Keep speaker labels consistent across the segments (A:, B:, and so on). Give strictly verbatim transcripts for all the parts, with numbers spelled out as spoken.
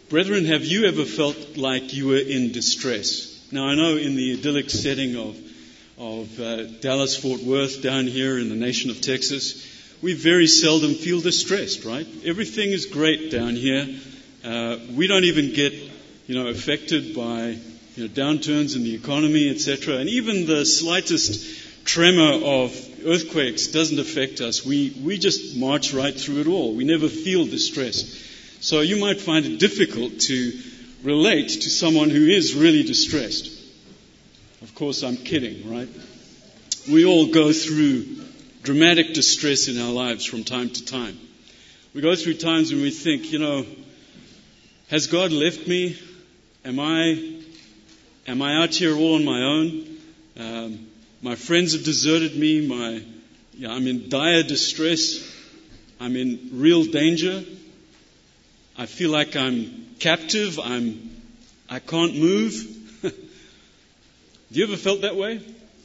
A: Brethren, have you ever felt like you were in distress? Now, I know in the idyllic setting of, of uh, Dallas, Fort Worth, down here in the nation of Texas, we very seldom feel distressed, right? Everything is great down here. Uh, we don't even get, you know, affected by, you know, downturns in the economy, et cetera. And even the slightest tremor of earthquakes doesn't affect us. We we just march right through it all. We never feel distress. So you might find it difficult to relate to someone who is really distressed. Of course, I'm kidding, right? We all go through dramatic distress in our lives from time to time. We go through times when we think, you know, has God left me? Am I, am I out here all on my own? Um, my friends have deserted me. My, yeah, I'm in dire distress. I'm in real danger. I feel like I'm captive. I'm, I can't move. Have you ever felt that way?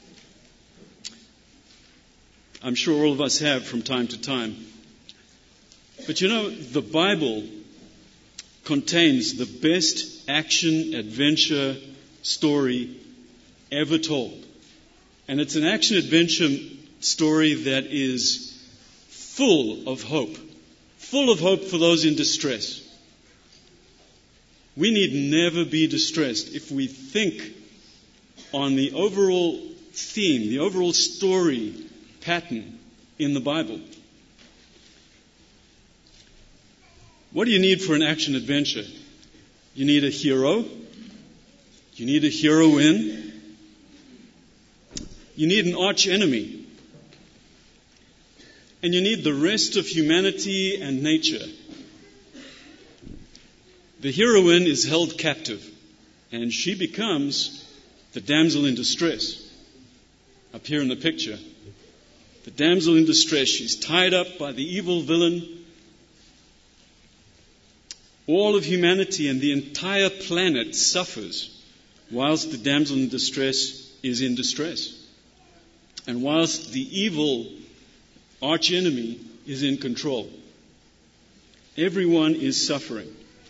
A: I'm sure all of us have from time to time. But you know, the Bible contains the best action-adventure story ever told. And it's an action-adventure story that is full of hope. Full of hope for those in distress. We need never be distressed if we think on the overall theme, the overall story pattern in the Bible. What do you need for an action adventure? You need a hero. You need a heroine. You need an arch enemy. And you need the rest of humanity and nature. The heroine is held captive, and she becomes the damsel in distress. Up here in the picture, the damsel in distress, she's tied up by the evil villain. All of humanity and the entire planet suffers whilst the damsel in distress is in distress. And whilst the evil archenemy is in control. Everyone is suffering.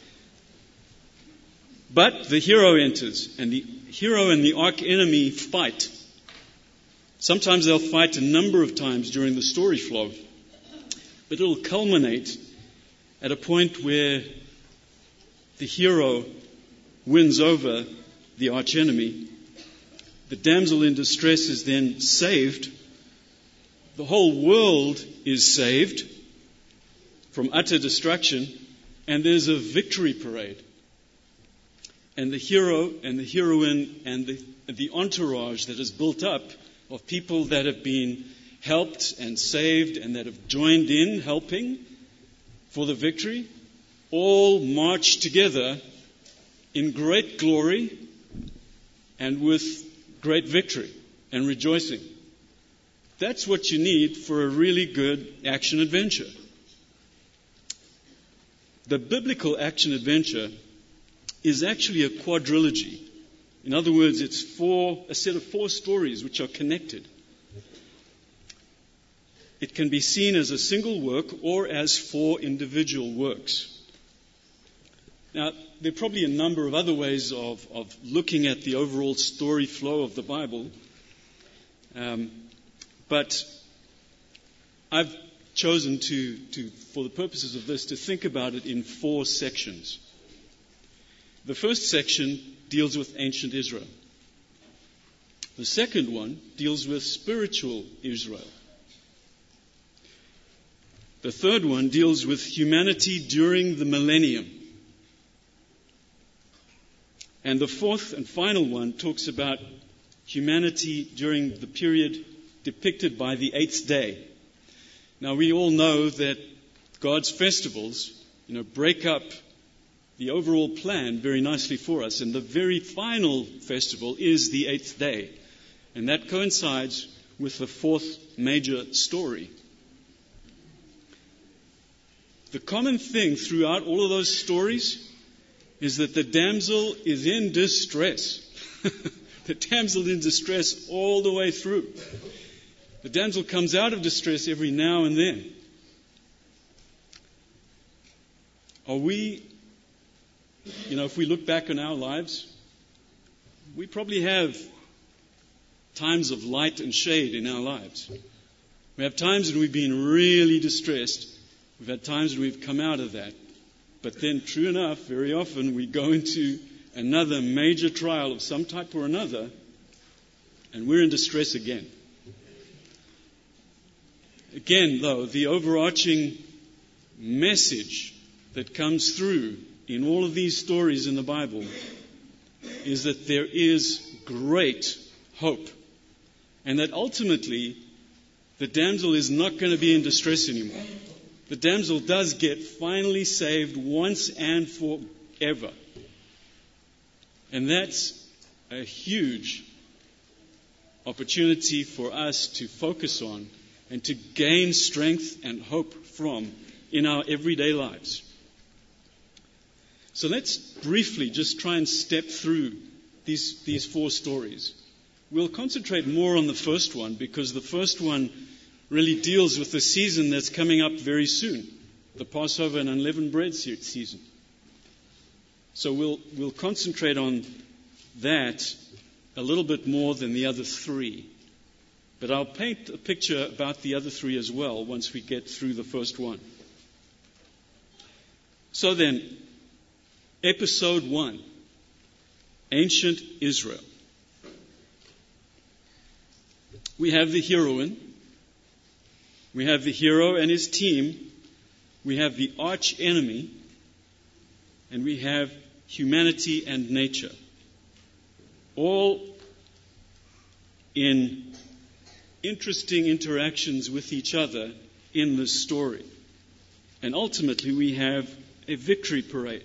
A: But the hero enters, and the hero and the archenemy fight. Sometimes they'll fight a number of times during the story flow. But it'll culminate at a point where the hero wins over the archenemy. The damsel in distress is then saved. The whole world is saved from utter destruction, and there's a victory parade. And the hero and the heroine and the, the entourage that is built up of people that have been helped and saved and that have joined in helping for the victory, all march together in great glory and with great victory and rejoicing. That's what you need for a really good action adventure. The biblical action adventure is actually a quadrilogy. In other words, it's four, a set of four stories which are connected. It can be seen as a single work or as four individual works. Now, there are probably a number of other ways of, of looking at the overall story flow of the Bible. Um, but I've chosen to, to, for the purposes of this, to think about it in four sections. The first section deals with ancient Israel. The second one deals with spiritual Israel. The third one deals with humanity during the millennium. And the fourth and final one talks about humanity during the period depicted by the eighth day. Now, we all know that God's festivals, you know, break up the overall plan very nicely for us. And the very final festival is the eighth day. And that coincides with the fourth major story. The common thing throughout all of those stories is that the damsel is in distress. The damsel in distress all the way through. The damsel comes out of distress every now and then. Are we You know, if we look back on our lives, we probably have times of light and shade in our lives. We have times when we've been really distressed. We've had times when we've come out of that. But then, true enough, very often we go into another major trial of some type or another, and we're in distress again. Again, though, the overarching message that comes through in all of these stories in the Bible is that there is great hope, and that ultimately the damsel is not going to be in distress anymore. The damsel does get finally saved once and forever. And that's a huge opportunity for us to focus on and to gain strength and hope from in our everyday lives. So let's briefly just try and step through these, these four stories. We'll concentrate more on the first one because the first one really deals with the season that's coming up very soon, the Passover and unleavened bread season. So we'll we'll concentrate on that a little bit more than the other three. But I'll paint a picture about the other three as well once we get through the first one. So then, episode one, Ancient Israel. We have the heroine. We have the hero and his team. We have the arch enemy. And we have humanity and nature. All in interesting interactions with each other in this story. And ultimately we have a victory parade.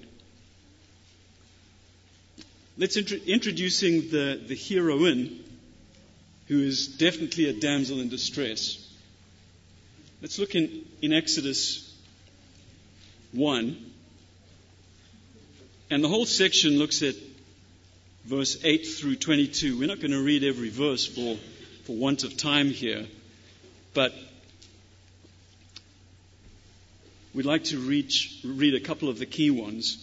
A: Let's int- introducing the, the heroine, who is definitely a damsel in distress. Let's look in, in Exodus one. And the whole section looks at verse eight through twenty-two. We're not going to read every verse for, for want of time here. But we'd like to reach, read a couple of the key ones.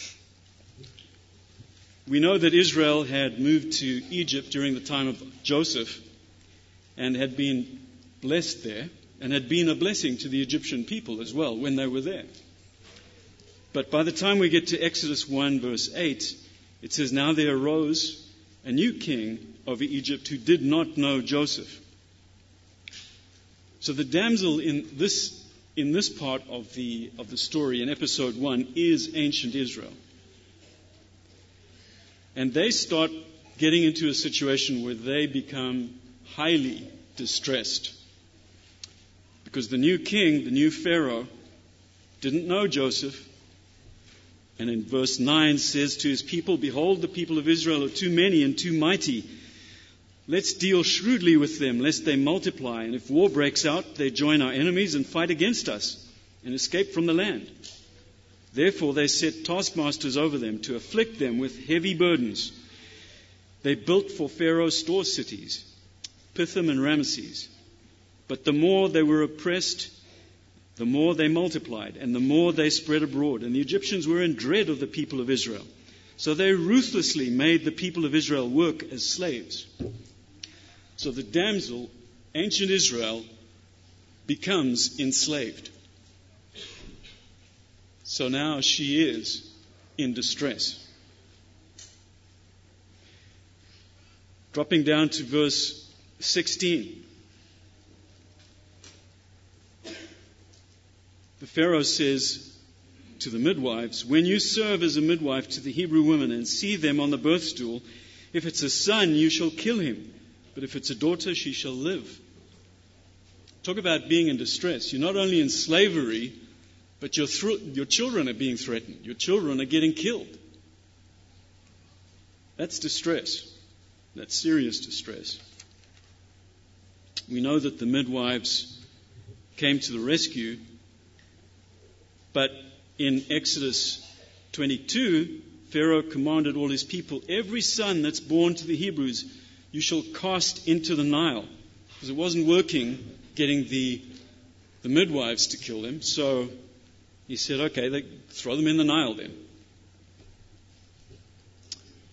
A: We know that Israel had moved to Egypt during the time of Joseph and had been blessed there and had been a blessing to the Egyptian people as well when they were there. But by the time we get to Exodus one verse eight, it says, "Now there arose a new king over Egypt who did not know Joseph." So the damsel in this in this part of the of the story in episode one is ancient Israel. And they start getting into a situation where they become highly distressed. Because the new king, the new Pharaoh, didn't know Joseph. And in verse nine says to his people, "Behold, the people of Israel are too many and too mighty. Let's deal shrewdly with them, lest they multiply. And if war breaks out, they join our enemies and fight against us and escape from the land." Therefore they set taskmasters over them to afflict them with heavy burdens. They built for Pharaoh store cities, Pithom and Ramesses. But the more they were oppressed, the more they multiplied, and the more they spread abroad. And the Egyptians were in dread of the people of Israel. So they ruthlessly made the people of Israel work as slaves. So the damsel, ancient Israel, becomes enslaved. So now she is in distress. Dropping down to verse sixteen. The Pharaoh says to the midwives, "When you serve as a midwife to the Hebrew women and see them on the birth stool, if it's a son, you shall kill him. But if it's a daughter, she shall live." Talk about being in distress. You're not only in slavery, but your, th- your children are being threatened. Your children are getting killed. That's distress. That's serious distress. We know that the midwives came to the rescue. But in Exodus twenty-two, Pharaoh commanded all his people, "Every son that's born to the Hebrews, you shall cast into the Nile." Because it wasn't working getting the, the midwives to kill them. So he said, okay, they throw them in the Nile then.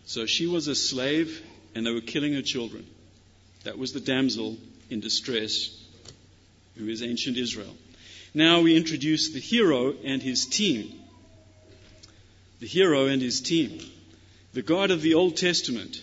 A: So she was a slave, and they were killing her children. That was the damsel in distress, who is ancient Israel. Now we introduce the hero and his team. The hero and his team. The God of the Old Testament.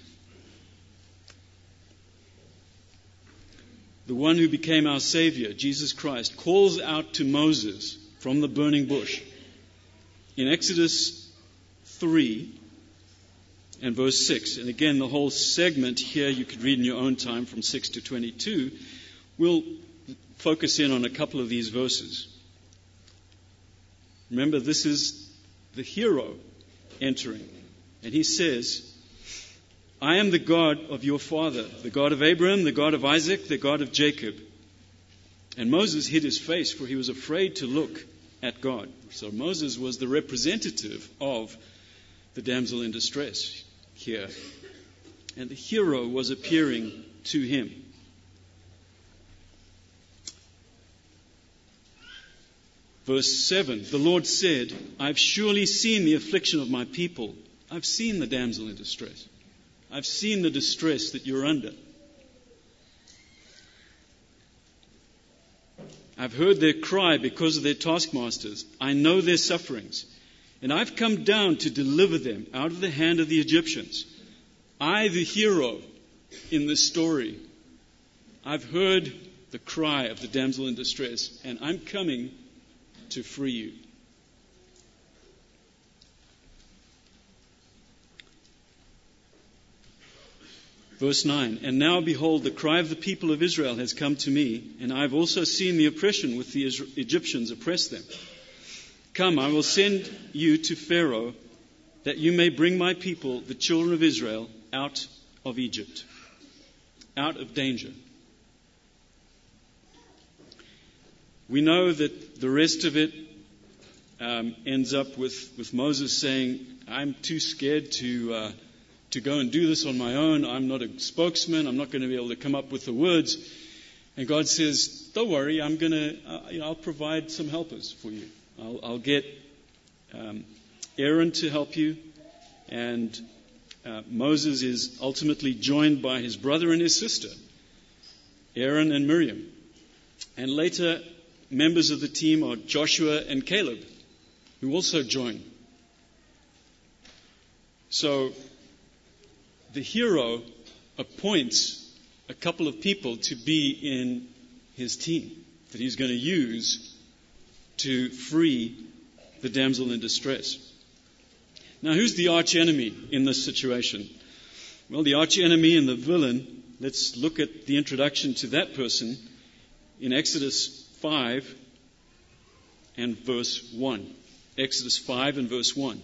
A: The one who became our Savior, Jesus Christ, calls out to Moses from the burning bush. In Exodus three and verse six, and again the whole segment here you could read in your own time from six to twenty-two, we'll focus in on a couple of these verses. Remember, this is the hero entering. And he says, I am the God of your father, the God of Abraham, the God of Isaac, the God of Jacob. And Moses hid his face, for he was afraid to look at God. So Moses was the representative of the damsel in distress here. And the hero was appearing to him. Verse seven, the Lord said, I've surely seen the affliction of my people. I've seen the damsel in distress. I've seen the distress that you're under. I've heard their cry because of their taskmasters. I know their sufferings. And I've come down to deliver them out of the hand of the Egyptians. I, the hero in this story, I've heard the cry of the damsel in distress, and I'm coming to free you. Verse nine, and now behold, the cry of the people of Israel has come to me, and I have also seen the oppression with the Egyptians oppress them. Come, I will send you to Pharaoh, that you may bring my people, the children of Israel, out of Egypt, out of danger. We know that the rest of it um, ends up with, with Moses saying, I'm too scared to uh, to go and do this on my own. I'm not a spokesman. I'm not going to be able to come up with the words. And God says, don't worry, I'm going to, uh, you know, I'll provide some helpers for you. I'll, I'll get um, Aaron to help you. And uh, Moses is ultimately joined by his brother and his sister, Aaron and Miriam. And later, members of the team are Joshua and Caleb, who also join. So the hero appoints a couple of people to be in his team that he's going to use to free the damsel in distress. Now, who's the arch enemy in this situation? Well, the arch enemy and the villain, let's look at the introduction to that person in Exodus five and verse one. Exodus five and verse one.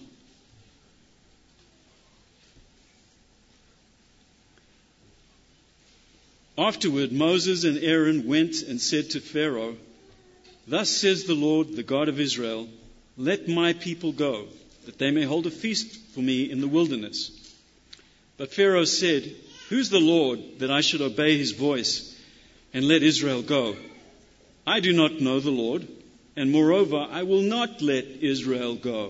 A: Afterward, Moses and Aaron went and said to Pharaoh, Thus says the Lord, the God of Israel, let my people go, that they may hold a feast for me in the wilderness. But Pharaoh said, Who's the Lord that I should obey his voice and let Israel go? I do not know the Lord, and moreover, I will not let Israel go.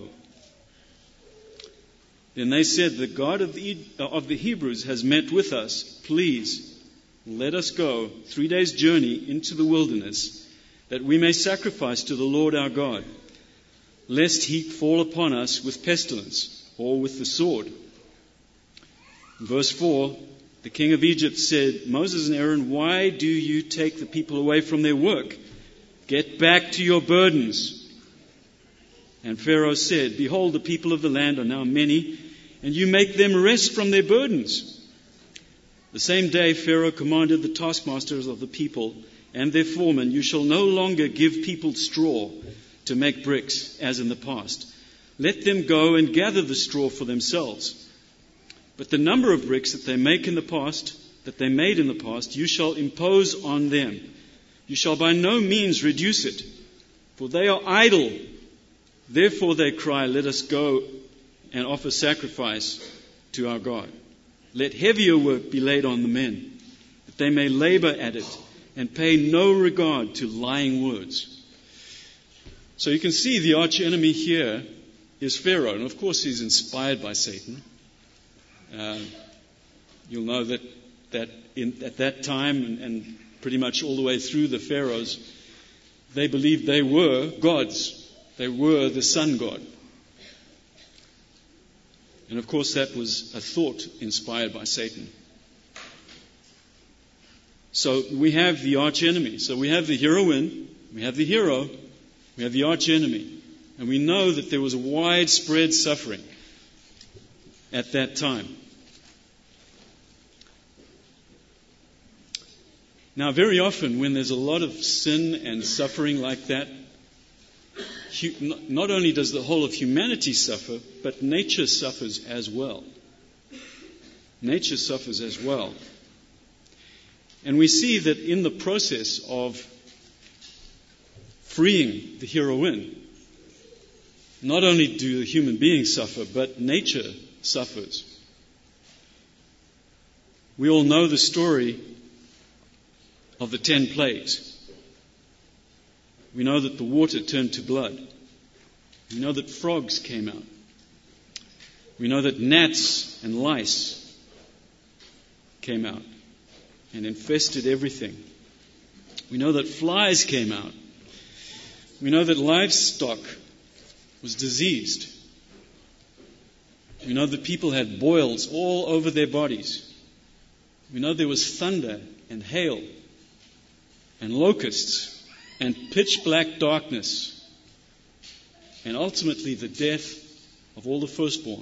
A: Then they said, The God of the, of the Hebrews has met with us. Please, let us go three days' journey into the wilderness, that we may sacrifice to the Lord our God, lest he fall upon us with pestilence or with the sword. Verse four, the king of Egypt said, Moses and Aaron, why do you take the people away from their work? Get back to your burdens. And Pharaoh said, Behold, the people of the land are now many, and you make them rest from their burdens. The same day Pharaoh commanded the taskmasters of the people and their foremen, You shall no longer give people straw to make bricks, as in the past. Let them go and gather the straw for themselves. But the number of bricks that they make in the past, that they made in the past, you shall impose on them. You shall by no means reduce it, for they are idle. Therefore they cry, Let us go and offer sacrifice to our God. Let heavier work be laid on the men, that they may labor at it and pay no regard to lying words. So you can see the arch enemy here is Pharaoh. And of course he's inspired by Satan. Uh, you'll know that, that in, at that time, and, and pretty much all the way through the pharaohs, they believed they were gods. They were the sun god. And of course that was a thought inspired by Satan. So we have the arch enemy. So we have the heroine, we have the hero, we have the arch enemy. And we know that there was widespread suffering at that time. Now, very often when there's a lot of sin and suffering like that, not only does the whole of humanity suffer, but nature suffers as well. Nature suffers as well. And we see that in the process of freeing the heroine, not only do the human beings suffer, but nature suffers. We all know the story of the ten plagues. We know that the water turned to blood. We know that frogs came out. We know that gnats and lice came out and infested everything. We know that flies came out. We know that livestock was diseased. We know that people had boils all over their bodies. We know there was thunder and hail and locusts and pitch black darkness, and ultimately the death of all the firstborn.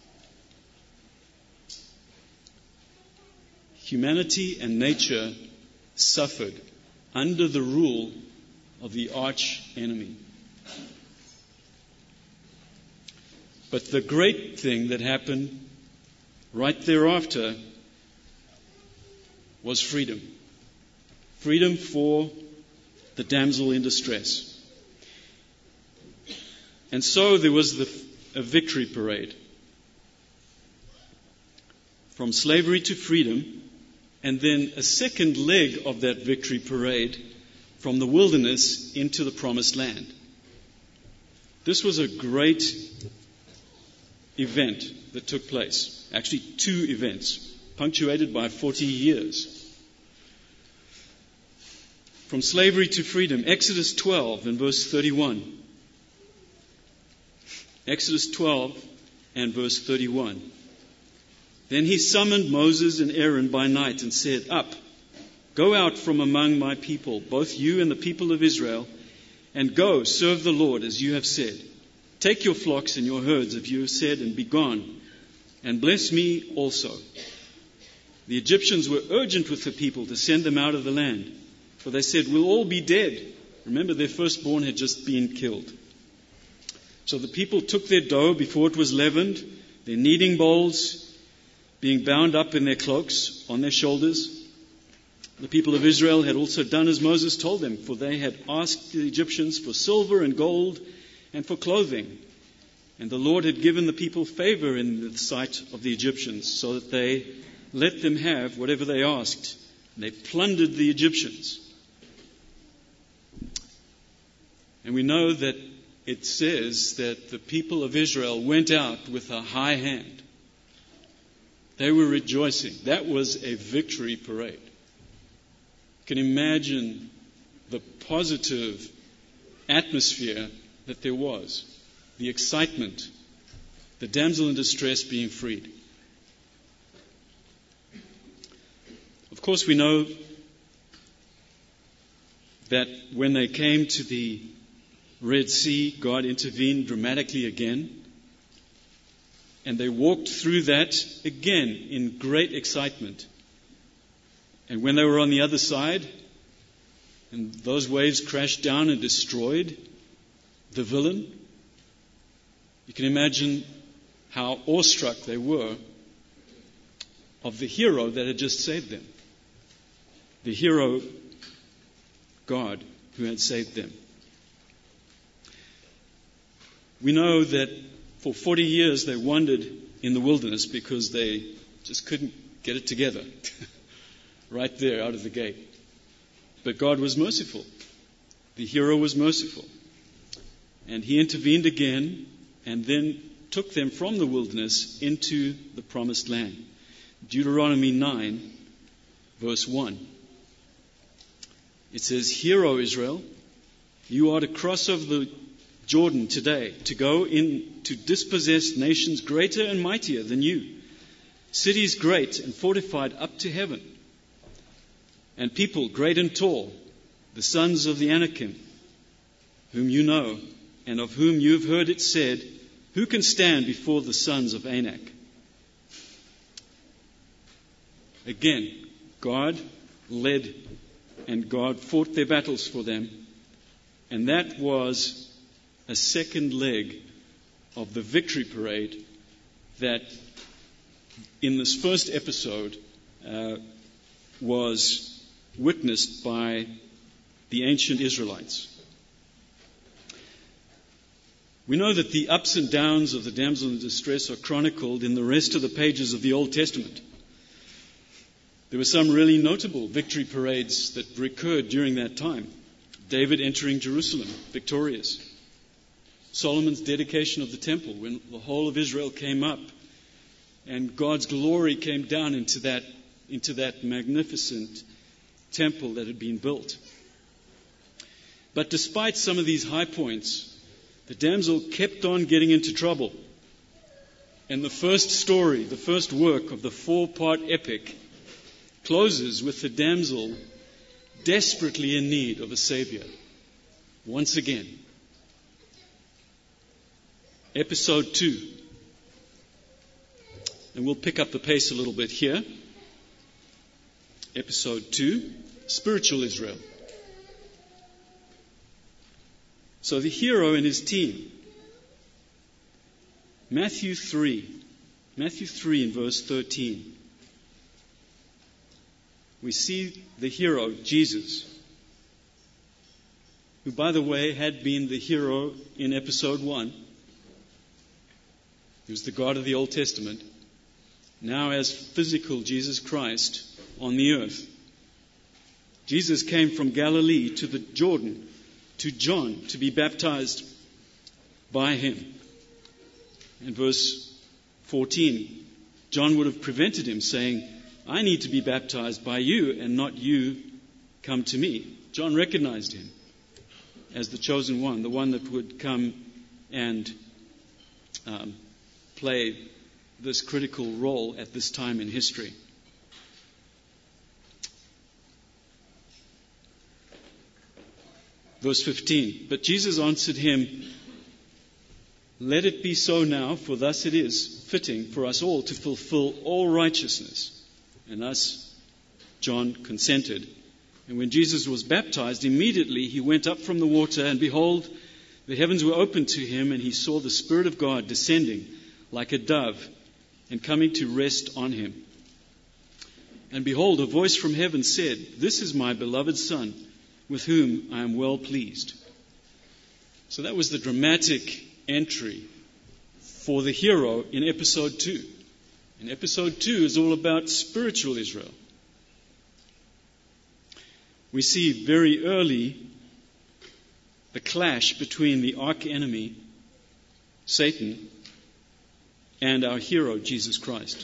A: Humanity and nature suffered under the rule of the arch enemy. But the great thing that happened right thereafter was freedom. Freedom for the damsel in distress. And so there was the, a victory parade. From slavery to freedom, and then a second leg of that victory parade from the wilderness into the promised land. This was a great event that took place. Actually, two events, punctuated by forty years. From slavery to freedom, Exodus twelve and verse thirty-one. Exodus twelve and verse thirty-one. Then he summoned Moses and Aaron by night and said, "Up, go out from among my people, both you and the people of Israel, and go serve the Lord as you have said. Take your flocks and your herds, as you have said, and be gone, and bless me also." The Egyptians were urgent with the people to send them out of the land, for they said, "We'll all be dead." Remember, their firstborn had just been killed. So the people took their dough before it was leavened, their kneading bowls being bound up in their cloaks on their shoulders. The people of Israel had also done as Moses told them, for they had asked the Egyptians for silver and gold and for clothing. And the Lord had given the people favor in the sight of the Egyptians, so that they let them have whatever they asked. And they plundered the Egyptians. And we know that it says that the people of Israel went out with a high hand. They were rejoicing. That was a victory parade. You can imagine the positive atmosphere that there was, the excitement, the damsel in distress being freed. Of course, we know that when they came to the Red Sea, God intervened dramatically again. And they walked through that again in great excitement. And when they were on the other side, and those waves crashed down and destroyed the villain, you can imagine how awestruck they were of the hero that had just saved them. The hero, God, who had saved them. We know that for forty years they wandered in the wilderness because they just couldn't get it together. Right there out of the gate. But God was merciful. The hero was merciful. And he intervened again, and then took them from the wilderness into the promised land. Deuteronomy nine, verse one. It says, "Hear, O Israel, you are to cross over the Jordan today, to go in to dispossess nations greater and mightier than you, cities great and fortified up to heaven, and people great and tall, the sons of the Anakim, whom you know, and of whom you have heard it said, who can stand before the sons of Anak?" Again, God led and God fought their battles for them. And that was a second leg of the victory parade that in this first episode uh, was witnessed by the ancient Israelites. We know that the ups and downs of the damsel in distress are chronicled in the rest of the pages of the Old Testament. There were some really notable victory parades that recurred during that time. David entering Jerusalem victorious. Solomon's dedication of the temple, when the whole of Israel came up and God's glory came down into that, into that magnificent temple that had been built. But despite some of these high points, the damsel kept on getting into trouble. And the first story, the first work of the four-part epic closes with the damsel desperately in need of a Savior. Once again. Episode two. And we'll pick up the pace a little bit here. Episode two, Spiritual Israel. So the hero and his team. Matthew three. Matthew three in verse thirteen. We see the hero, Jesus, who, by the way, had been the hero in episode one. He was the God of the Old Testament. Now as physical Jesus Christ on the earth. Jesus came from Galilee to the Jordan to John to be baptized by him. In verse fourteen, John would have prevented him, saying, "I need to be baptized by you and not you come to me." John recognized him as the chosen one, the one that would come and um, play this critical role at this time in history. Verse fifteen, "But Jesus answered him, let it be so now, for thus it is fitting for us all to fulfill all righteousness." And thus John consented. And when Jesus was baptized, immediately he went up from the water, and behold, the heavens were opened to him, and he saw the Spirit of God descending like a dove and coming to rest on him. And behold, a voice from heaven said, "This is my beloved Son, with whom I am well pleased." So that was the dramatic entry for the hero in episode two. And episode two is all about spiritual Israel. We see very early the clash between the arch-enemy, Satan, and our hero, Jesus Christ.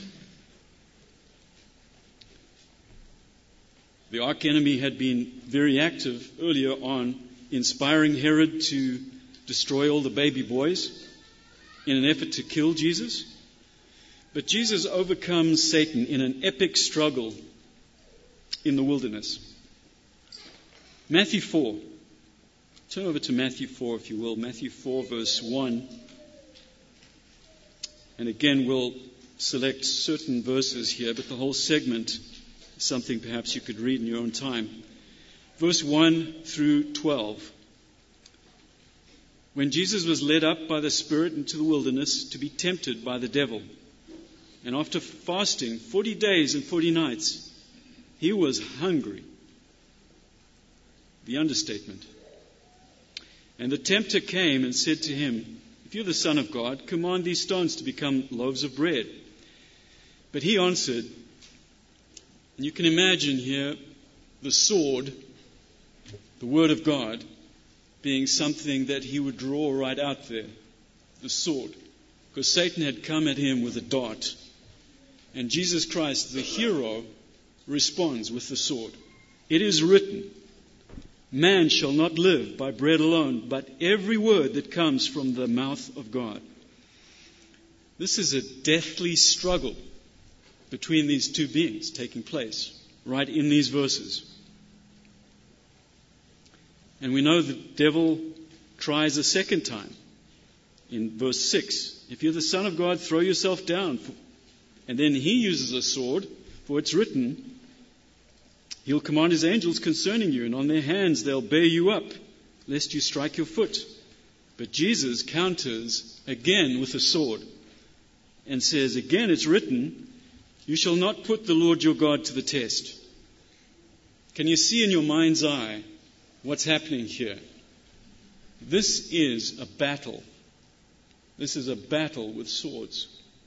A: The arch-enemy had been very active earlier on, inspiring Herod to destroy all the baby boys in an effort to kill Jesus. But Jesus overcomes Satan in an epic struggle in the wilderness. Matthew four. Turn over to Matthew four, if you will. Matthew four, verse one. And again, we'll select certain verses here, but the whole segment is something perhaps you could read in your own time. Verse one through twelve. "When Jesus was led up by the Spirit into the wilderness to be tempted by the devil, and after fasting forty days and forty nights, he was hungry." The understatement. "And the tempter came and said to him, 'If you're the Son of God, command these stones to become loaves of bread.' But he answered," and you can imagine here the sword, the Word of God, being something that he would draw right out there. The sword. because Satan had come at him with a dart. And Jesus Christ, the hero, responds with the sword. It is written, man shall not live by bread alone, but every word that comes from the mouth of God. This is a deathly struggle between these two beings taking place right in these verses. And we know the devil tries a second time in verse six. If you're the Son of God, throw yourself down. And then he uses a sword, for it's written, he'll command his angels concerning you, and on their hands they'll bear you up, lest you strike your foot. But Jesus counters again with a sword and says, again it's written, you shall not put the Lord your God to the test. Can you see in your mind's eye what's happening here? This is a battle. This is a battle with swords.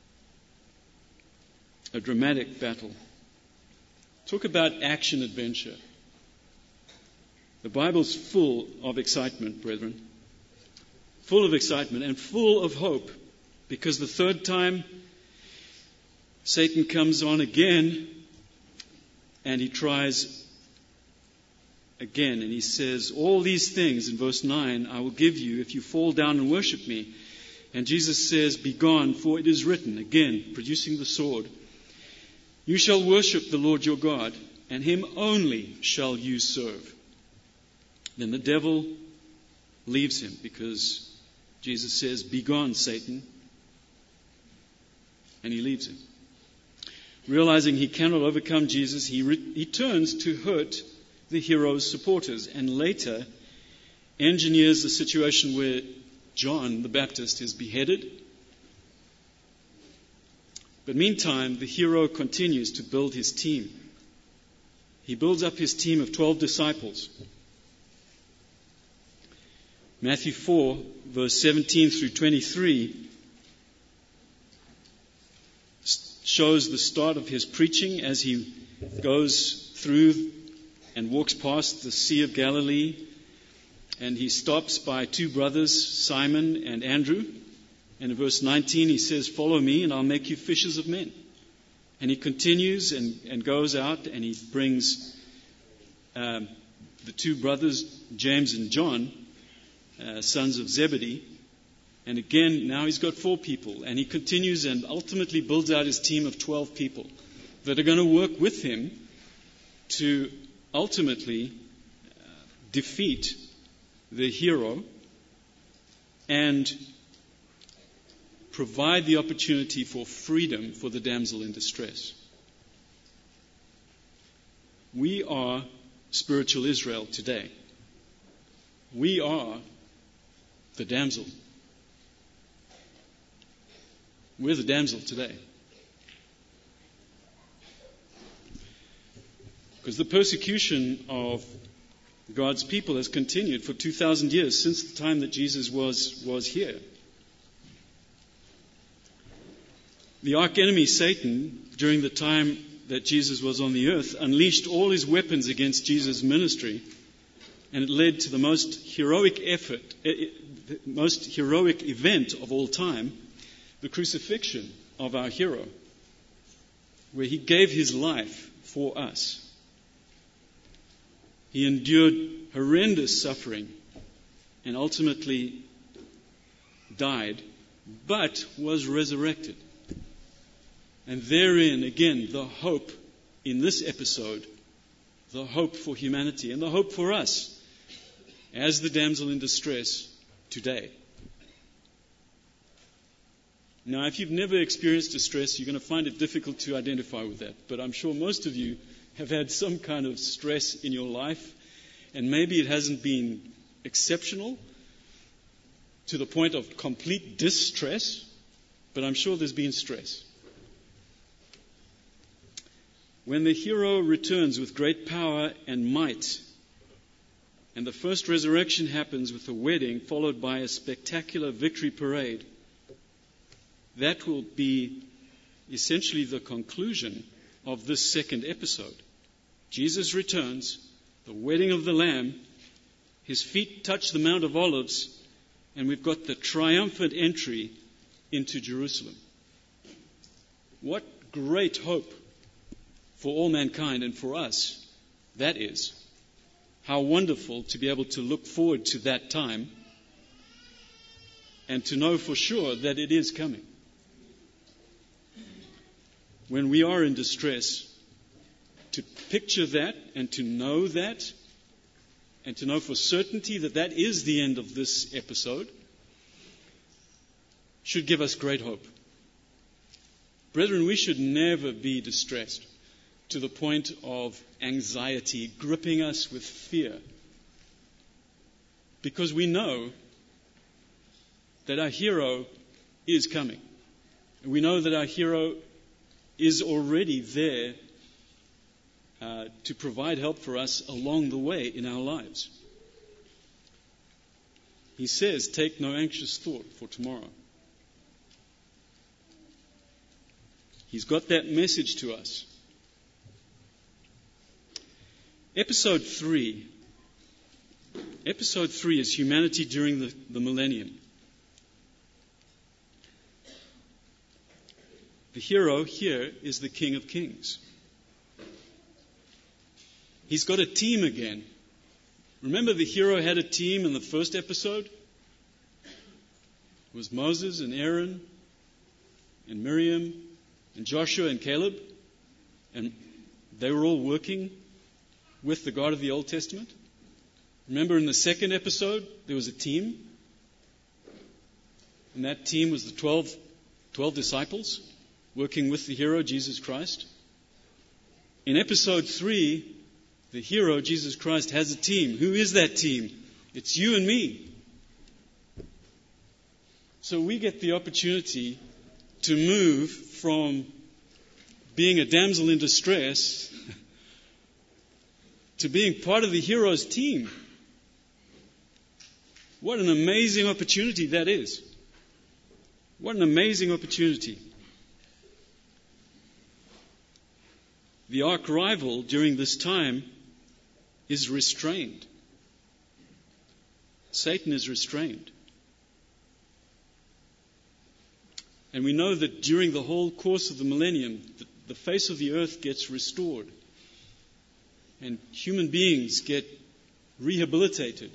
A: A dramatic battle. Talk about action adventure. The Bible's full of excitement, brethren. Full of excitement and full of hope. Because the third time Satan comes on again and he tries again, and he says, all these things in verse nine I will give you if you fall down and worship me. And Jesus says, begone, for it is written, again, producing the sword, you shall worship the Lord your God, and him only shall you serve. Then the devil leaves him, because Jesus says, begone, Satan. And he leaves him. Realizing he cannot overcome Jesus, he, re- he turns to hurt the hero's supporters, and later engineers a situation where John the Baptist is beheaded. But meantime, the hero continues to build his team. He builds up his team of twelve disciples. Matthew four, verse seventeen through twenty-three, shows the start of his preaching as he goes through and walks past the Sea of Galilee, and he stops by two brothers, Simon and Andrew. And in verse nineteen he says, follow me and I'll make you fishers of men. And he continues and, and goes out and he brings um, the two brothers, James and John, uh, sons of Zebedee. And again, now he's got four people. And he continues and ultimately builds out his team of twelve people that are going to work with him to ultimately uh, defeat the hero and provide the opportunity for freedom for the damsel in distress. We are spiritual Israel today. We are the damsel. We're the damsel today. Because the persecution of God's people has continued for two thousand years, since the time that Jesus was, was here. The archenemy Satan, during the time that Jesus was on the earth, unleashed all his weapons against Jesus' ministry, and it led to the most heroic effort, the most heroic event of all time, the crucifixion of our hero, where he gave his life for us. He endured horrendous suffering and ultimately died, but was resurrected. And therein, again, the hope in this episode, the hope for humanity and the hope for us as the damsel in distress today. Now, if you've never experienced distress, you're going to find it difficult to identify with that. But I'm sure most of you have had some kind of stress in your life, and maybe it hasn't been exceptional to the point of complete distress, but I'm sure there's been stress. When the hero returns with great power and might, and the first resurrection happens with a wedding followed by a spectacular victory parade, that will be essentially the conclusion of this second episode. Jesus returns, the wedding of the Lamb, his feet touch the Mount of Olives, and we've got the triumphant entry into Jerusalem. What great hope for all mankind and for us that is. How wonderful to be able to look forward to that time and to know for sure that it is coming. When we are in distress, to picture that and to know that and to know for certainty that that is the end of this episode should give us great hope. Brethren, we should never be distressed to the point of anxiety gripping us with fear, because we know that our hero is coming. We know that our hero is already there uh, to provide help for us along the way in our lives. He says, take no anxious thought for tomorrow. He's got that message to us. Episode three. Episode three is humanity during the, the millennium. The hero here is the King of Kings. He's got a team again. Remember, the hero had a team in the first episode? It was Moses and Aaron and Miriam and Joshua and Caleb. And they were all working with the God of the Old Testament. Remember, in the second episode, there was a team. And that team was the twelve, twelve disciples working with the hero, Jesus Christ. In episode three, the hero, Jesus Christ, has a team. Who is that team? It's you and me. So we get the opportunity to move from being a damsel in distress to being part of the hero's team. What an amazing opportunity that is. What an amazing opportunity. The arch rival during this time is restrained. Satan is restrained. And we know that during the whole course of the millennium, the, the face of the earth gets restored. And human beings get rehabilitated.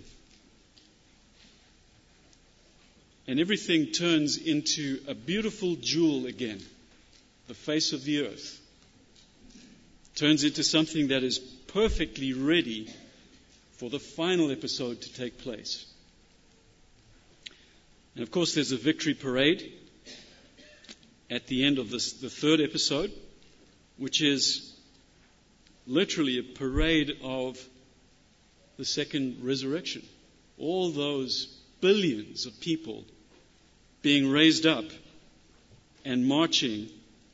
A: And everything turns into a beautiful jewel again. The face of the earth turns into something that is perfectly ready for the final episode to take place. And of course, there's a victory parade at the end of this, the third episode, which is literally a parade of the second resurrection. All those billions of people being raised up and marching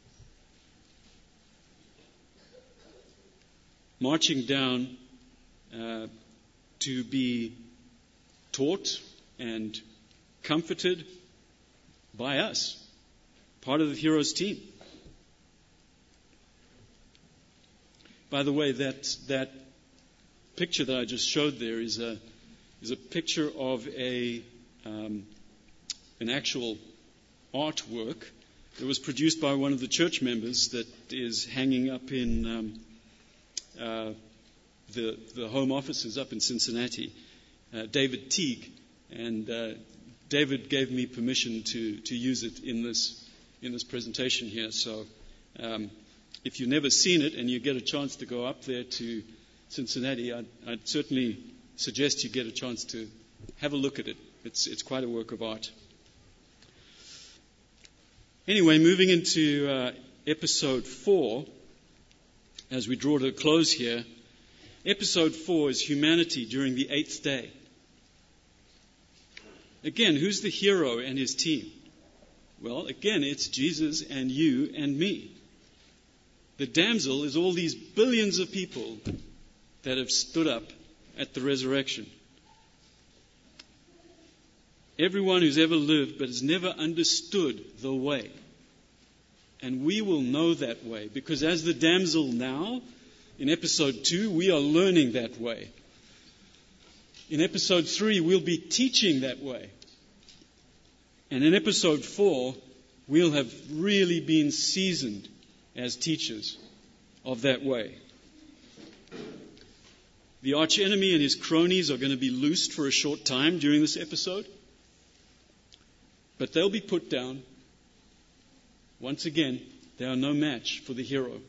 A: marching down uh, to be taught and comforted by us, part of the hero's team. By the way, that that picture that I just showed there is a is a picture of a um, an actual artwork that was produced by one of the church members that is hanging up in um, uh, the the home offices up in Cincinnati. Uh, David Teague, and uh, David gave me permission to to use it in this in this presentation here. So. Um, If you've never seen it and you get a chance to go up there to Cincinnati, I'd, I'd certainly suggest you get a chance to have a look at it. It's, it's quite a work of art. Anyway, moving into uh, episode four, as we draw to a close here. Episode four is humanity during the eighth day. Again, who's the hero and his team? Well, again, it's Jesus and you and me. The damsel is all these billions of people that have stood up at the resurrection. Everyone who's ever lived but has never understood the way. And we will know that way, because as the damsel now, in episode two, we are learning that way. In episode three, we'll be teaching that way. And in episode four, we'll have really been seasoned as teachers of that way. The archenemy and his cronies are going to be loosed for a short time during this episode, but they'll be put down. Once again, they are no match for the hero.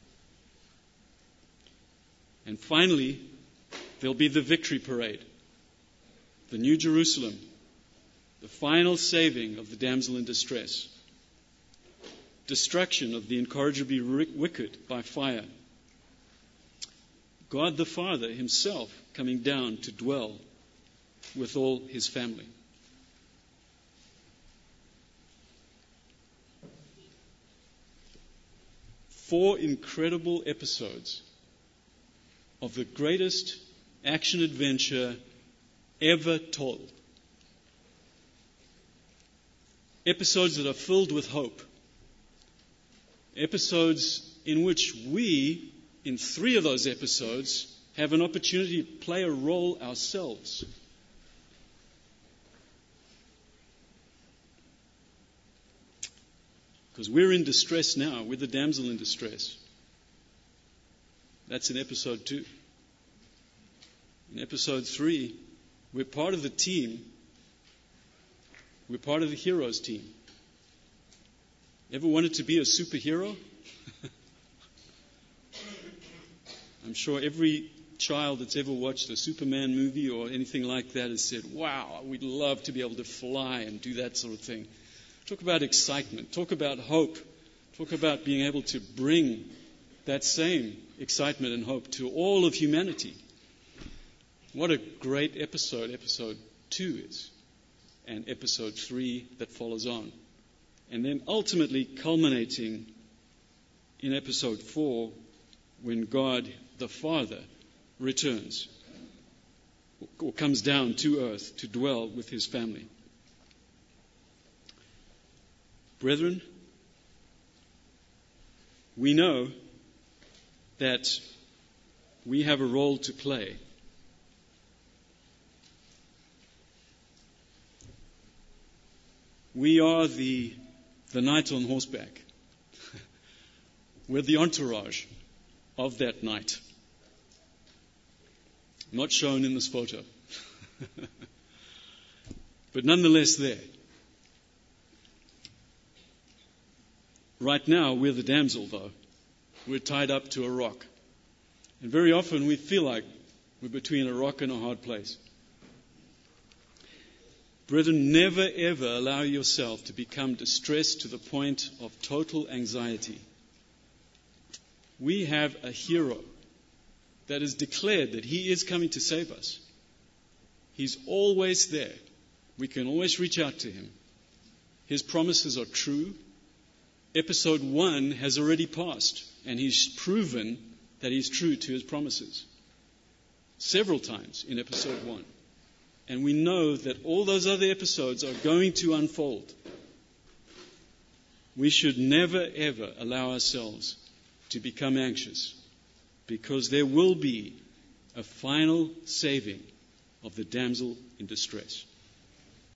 A: And finally, there'll be the victory parade, the New Jerusalem, the final saving of the damsel in distress, destruction of the incorrigibly wicked by fire, God the Father himself coming down to dwell with all his family. Four incredible episodes of the greatest action adventure ever told. Episodes that are filled with hope. Episodes in which we, in three of those episodes, have an opportunity to play a role ourselves. Because we're in distress now. We're the damsel in distress. That's in episode two. In episode three, we're part of the team. We're part of the hero's team. Ever wanted to be a superhero? I'm sure every child that's ever watched a Superman movie or anything like that has said, wow, we'd love to be able to fly and do that sort of thing. Talk about excitement. Talk about hope. Talk about being able to bring that same excitement and hope to all of humanity. What a great episode episode two is, and episode three that follows on. And then ultimately culminating in episode four when God the Father returns or comes down to earth to dwell with his family. Brethren, we know that we have a role to play. We are the, the knight on horseback. We're the entourage of that knight. Not shown in this photo. But nonetheless there. Right now, we're the damsel, though. We're tied up to a rock. And very often we feel like we're between a rock and a hard place. Brethren, never ever allow yourself to become distressed to the point of total anxiety. We have a hero that has declared that he is coming to save us. He's always there. We can always reach out to him. His promises are true. Episode one has already passed, and he's proven that he's true to his promises several times in episode one. And we know that all those other episodes are going to unfold. We should never, ever allow ourselves to become anxious, because there will be a final saving of the damsel in distress.